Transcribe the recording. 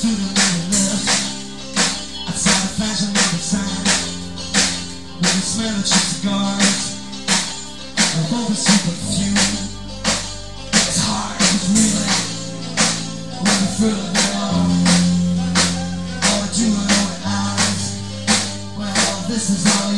student when he lives outside the fashion market sign, with the smell of cheap cigars and overseas perfume. It's hard, it's really when you feel it all. All the doing, all the eyes. Well, this is all